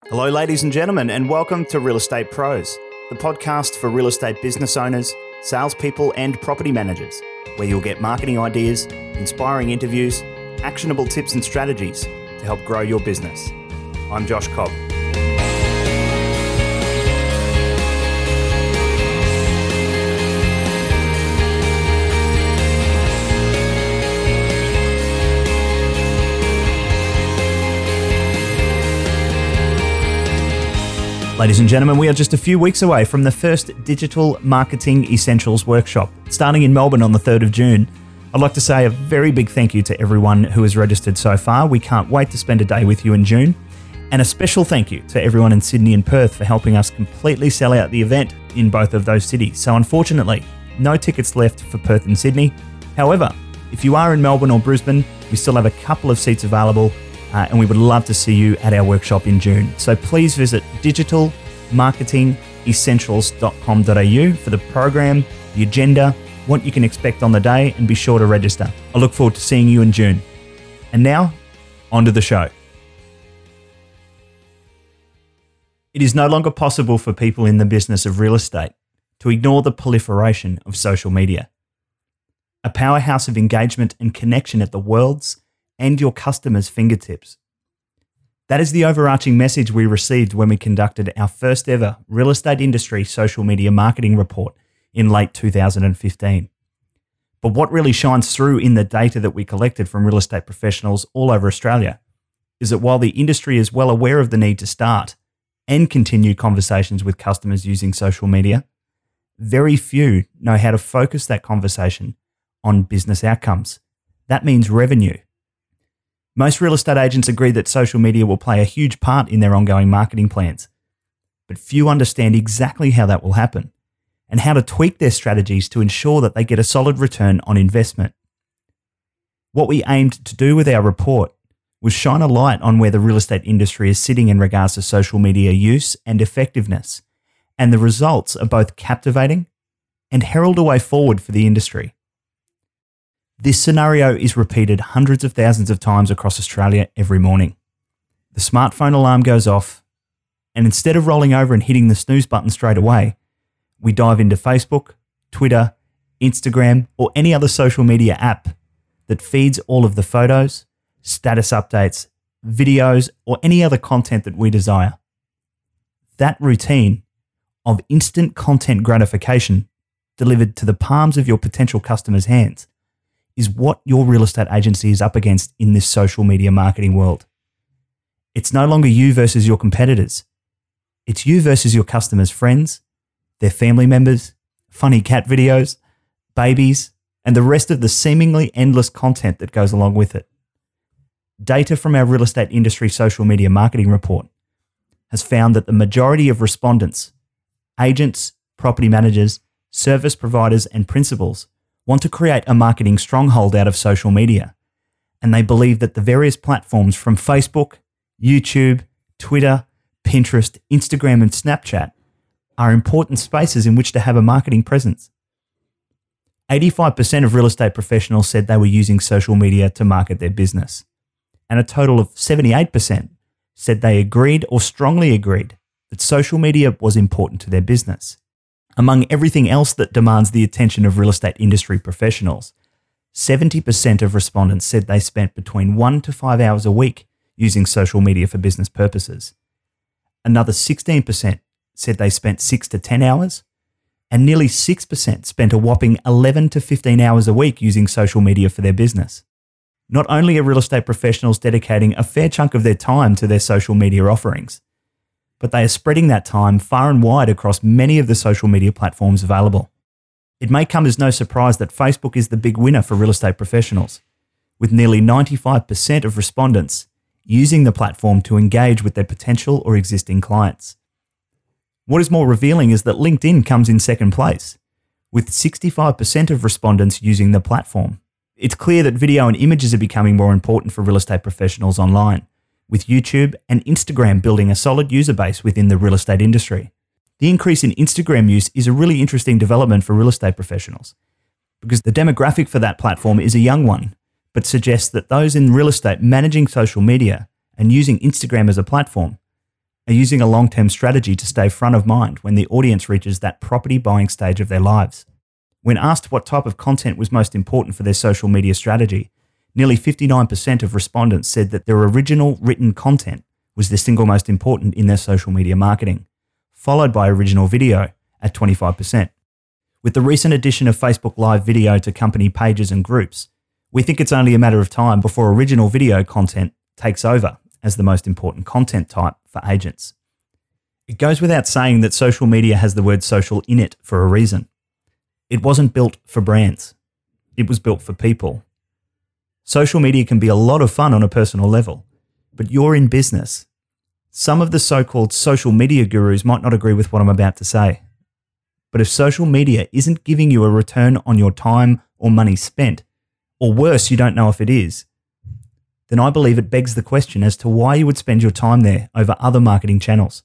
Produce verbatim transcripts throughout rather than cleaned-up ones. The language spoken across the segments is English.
Hello, ladies and gentlemen, and welcome to Real Estate Pros, the podcast for real estate business owners, salespeople, and property managers, where you'll get marketing ideas, inspiring interviews, actionable tips and strategies to help grow your business. I'm Josh Cobb. Ladies and gentlemen, we are just a few weeks away from the first Digital Marketing Essentials Workshop, starting in Melbourne on the third of June. I'd like to say a very big thank you to everyone who has registered so far. We can't wait to spend a day with you in June. And a special thank you to everyone in Sydney and Perth for helping us completely sell out the event in both of those cities. So unfortunately, no tickets left for Perth and Sydney. However, if you are in Melbourne or Brisbane, we still have a couple of seats available. Uh, and we would love to see you at our workshop in June. So please visit digital marketing essentials dot com dot a u for the program, the agenda, what you can expect on the day, and be sure to register. I look forward to seeing you in June. And now, on to the show. It is no longer possible for people in the business of real estate to ignore the proliferation of social media. A powerhouse of engagement and connection at the world's and your customers' fingertips. That is the overarching message we received when we conducted our first ever real estate industry social media marketing report in late two thousand fifteen. But what really shines through in the data that we collected from real estate professionals all over Australia is that while the industry is well aware of the need to start and continue conversations with customers using social media, very few know how to focus that conversation on business outcomes. That means revenue. Most real estate agents agree that social media will play a huge part in their ongoing marketing plans, but few understand exactly how that will happen and how to tweak their strategies to ensure that they get a solid return on investment. What we aimed to do with our report was shine a light on where the real estate industry is sitting in regards to social media use and effectiveness, and the results are both captivating and herald a way forward for the industry. This scenario is repeated hundreds of thousands of times across Australia every morning. The smartphone alarm goes off, and instead of rolling over and hitting the snooze button straight away, we dive into Facebook, Twitter, Instagram, or any other social media app that feeds all of the photos, status updates, videos, or any other content that we desire. That routine of instant content gratification delivered to the palms of your potential customers' hands is what your real estate agency is up against in this social media marketing world. It's no longer you versus your competitors. It's you versus your customers' friends, their family members, funny cat videos, babies, and the rest of the seemingly endless content that goes along with it. Data from our real estate industry social media marketing report has found that the majority of respondents, agents, property managers, service providers, and principals want to create a marketing stronghold out of social media, and they believe that the various platforms from Facebook, YouTube, Twitter, Pinterest, Instagram, and Snapchat are important spaces in which to have a marketing presence. eighty-five percent of real estate professionals said they were using social media to market their business, and a total of seventy-eight percent said they agreed or strongly agreed that social media was important to their business. Among everything else that demands the attention of real estate industry professionals, seventy percent of respondents said they spent between one to five hours a week using social media for business purposes. Another sixteen percent said they spent six to ten hours, and nearly six percent spent a whopping eleven to fifteen hours a week using social media for their business. Not only are real estate professionals dedicating a fair chunk of their time to their social media offerings, but they are spreading that time far and wide across many of the social media platforms available. It may come as no surprise that Facebook is the big winner for real estate professionals, with nearly ninety-five percent of respondents using the platform to engage with their potential or existing clients. What is more revealing is that LinkedIn comes in second place, with sixty-five percent of respondents using the platform. It's clear that video and images are becoming more important for real estate professionals online, with YouTube and Instagram building a solid user base within the real estate industry. The increase in Instagram use is a really interesting development for real estate professionals, because the demographic for that platform is a young one, but suggests that those in real estate managing social media and using Instagram as a platform are using a long-term strategy to stay front of mind when the audience reaches that property buying stage of their lives. When asked what type of content was most important for their social media strategy, nearly fifty-nine percent of respondents said that their original written content was the single most important in their social media marketing, followed by original video at twenty-five percent. With the recent addition of Facebook Live video to company pages and groups, we think it's only a matter of time before original video content takes over as the most important content type for agents. It goes without saying that social media has the word social in it for a reason. It wasn't built for brands. It was built for people. Social media can be a lot of fun on a personal level, but you're in business. Some of the so-called social media gurus might not agree with what I'm about to say. But if social media isn't giving you a return on your time or money spent, or worse, you don't know if it is, then I believe it begs the question as to why you would spend your time there over other marketing channels.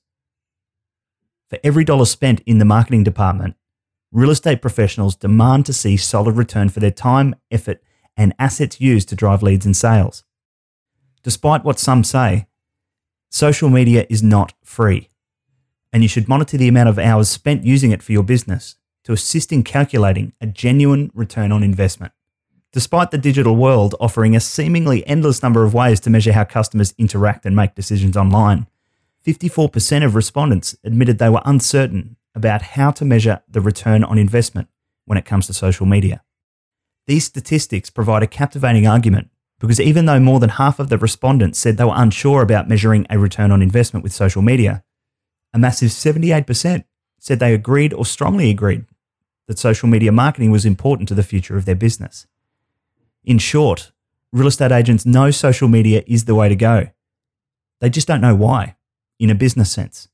For every dollar spent in the marketing department, real estate professionals demand to see solid return for their time, effort, and assets used to drive leads and sales. Despite what some say, social media is not free, and you should monitor the amount of hours spent using it for your business to assist in calculating a genuine return on investment. Despite the digital world offering a seemingly endless number of ways to measure how customers interact and make decisions online, fifty-four percent of respondents admitted they were uncertain about how to measure the return on investment when it comes to social media. These statistics provide a captivating argument because even though more than half of the respondents said they were unsure about measuring a return on investment with social media, a massive seventy-eight percent said they agreed or strongly agreed that social media marketing was important to the future of their business. In short, real estate agents know social media is the way to go. They just don't know why, in a business sense.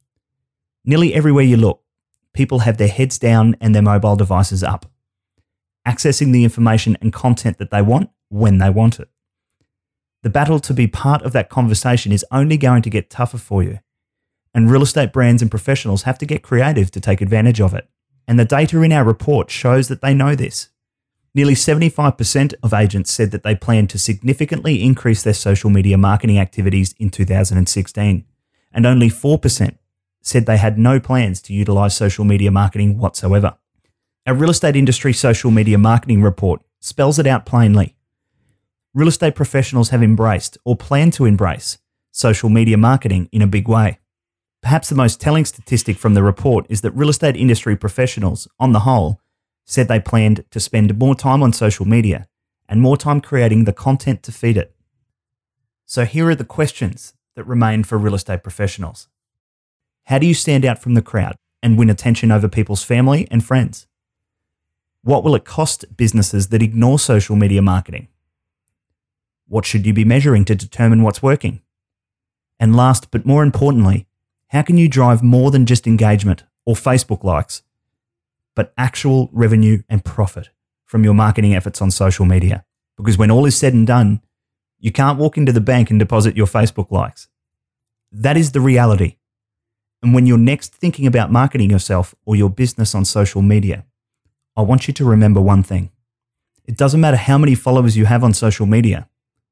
Nearly everywhere you look, people have their heads down and their mobile devices up, accessing the information and content that they want when they want it. The battle to be part of that conversation is only going to get tougher for you, and real estate brands and professionals have to get creative to take advantage of it. And the data in our report shows that they know this. Nearly seventy-five percent of agents said that they plan to significantly increase their social media marketing activities in two thousand sixteen, and only four percent said they had no plans to utilize social media marketing whatsoever. Our real estate industry social media marketing report spells it out plainly. Real estate professionals have embraced or plan to embrace social media marketing in a big way. Perhaps the most telling statistic from the report is that real estate industry professionals, on the whole, said they planned to spend more time on social media and more time creating the content to feed it. So here are the questions that remain for real estate professionals. How do you stand out from the crowd and win attention over people's family and friends? What will it cost businesses that ignore social media marketing? What should you be measuring to determine what's working? And last but more importantly, how can you drive more than just engagement or Facebook likes, but actual revenue and profit from your marketing efforts on social media? Because when all is said and done, you can't walk into the bank and deposit your Facebook likes. That is the reality. And when you're next thinking about marketing yourself or your business on social media, I want you to remember one thing. It doesn't matter how many followers you have on social media.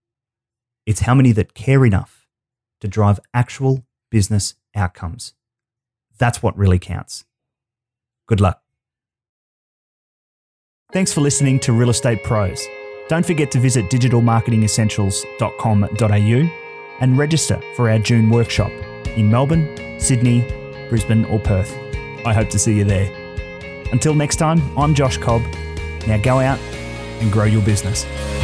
It's how many that care enough to drive actual business outcomes. That's what really counts. Good luck. Thanks for listening to Real Estate Pros. Don't forget to visit digital marketing essentials dot com dot a u and register for our June workshop in Melbourne, Sydney, Brisbane or Perth. I hope to see you there. Until next time, I'm Josh Cobb. Now go out and grow your business.